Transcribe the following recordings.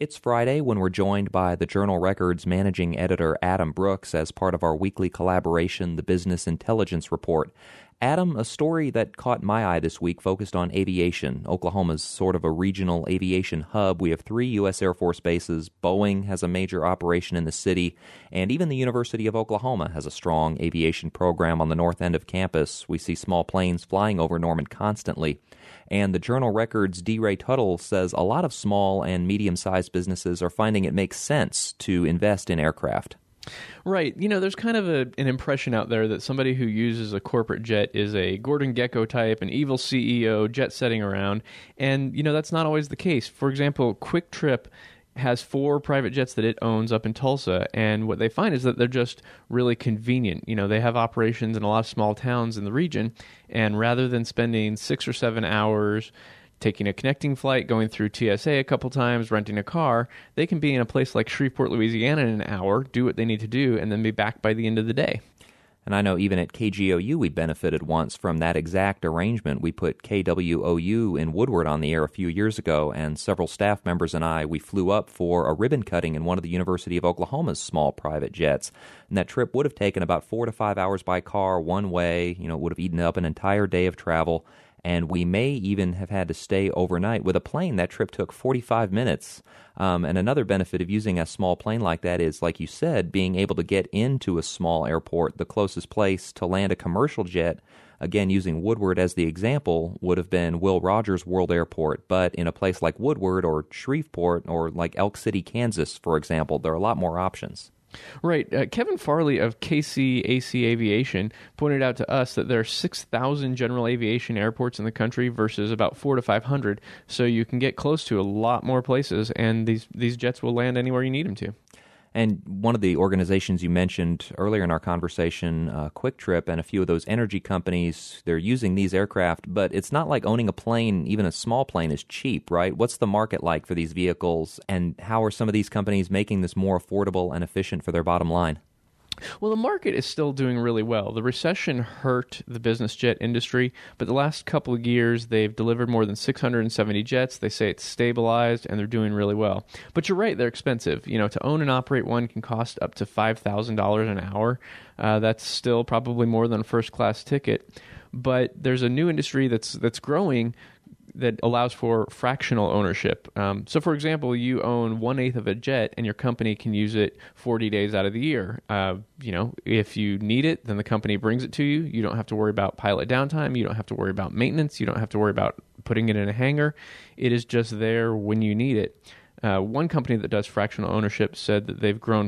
It's Friday when we're joined by the Journal Record's managing editor Adam Brooks as part of our weekly collaboration, the Business Intelligence Report. Adam, a story that caught my eye this week focused on aviation. Oklahoma's sort of a regional aviation hub. We have 3 U.S. Air Force bases. Boeing has a major operation in the city. And even the University of Oklahoma has a strong aviation program on the north end of campus. We see small planes flying over Norman constantly. And the Journal Record's D. Ray Tuttle says a lot of small and medium-sized businesses are finding it makes sense to invest in aircraft. Right. You know, there's kind of an impression out there that somebody who uses a corporate jet is a Gordon Gekko type, an evil CEO, jet setting around. And, you know, that's not always the case. For example, Quick Trip has 4 private jets that it owns up in Tulsa, and what they find is that they're just really convenient. You know, they have operations in a lot of small towns in the region, and rather than spending 6 or 7 hours taking a connecting flight, going through TSA a couple times, renting a car, they can be in a place like Shreveport, Louisiana in an hour, do what they need to do, and then be back by the end of the day. And I know even at KGOU we benefited once from that exact arrangement. We put KWOU in Woodward on the air a few years ago, and several staff members and we flew up for a ribbon cutting in one of the University of Oklahoma's small private jets. And that trip would have taken about 4 to 5 hours by car one way. You know, it would have eaten up an entire day of travel. And we may even have had to stay overnight. With a plane, that trip took 45 minutes. And another benefit of using a small plane like that is, like you said, being able to get into a small airport. The closest place to land a commercial jet, again, using Woodward as the example, would have been Will Rogers World Airport. But in a place like Woodward or Shreveport or like Elk City, Kansas, for example, there are a lot more options. Right. Kevin Farley of KCAC Aviation pointed out to us that there are 6,000 general aviation airports in the country versus about 400 to 500, so you can get close to a lot more places, and these jets will land anywhere you need them to. And one of the organizations you mentioned earlier in our conversation, Quick Trip, and a few of those energy companies, they're using these aircraft, but it's not like owning a plane, even a small plane, is cheap, right? What's the market like for these vehicles, and how are some of these companies making this more affordable and efficient for their bottom line? Well, the market is still doing really well. The recession hurt the business jet industry, but the last couple of years they've delivered more than 670 jets. They say it's stabilized and they're doing really well. But you're right, they're expensive. You know, to own and operate one can cost up to $5,000 an hour. That's still probably more than a first-class ticket. But there's a new industry that's growing that allows for fractional ownership. So, for example, you own 1/8 of a jet, and your company can use it 40 days out of the year. You know, if you need it, then the company brings it to you. You don't have to worry about pilot downtime. You don't have to worry about maintenance. You don't have to worry about putting it in a hangar. It is just there when you need it. One company that does fractional ownership said that they've grown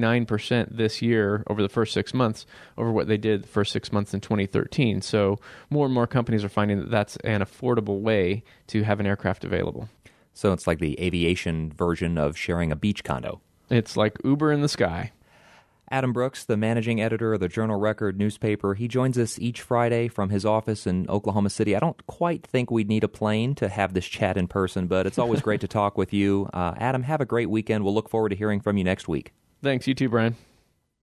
59% this year over the first 6 months over what they did the first 6 months in 2013. So more and more companies are finding that that's an affordable way to have an aircraft available. So it's like the aviation version of sharing a beach condo. It's like Uber in the sky. Adam Brooks, the managing editor of the Journal Record newspaper, he joins us each Friday from his office in Oklahoma City. I don't quite think we'd need a plane to have this chat in person, but it's always great to talk with you. Adam, have a great weekend. We'll look forward to hearing from you next week. Thanks. You too, Brian.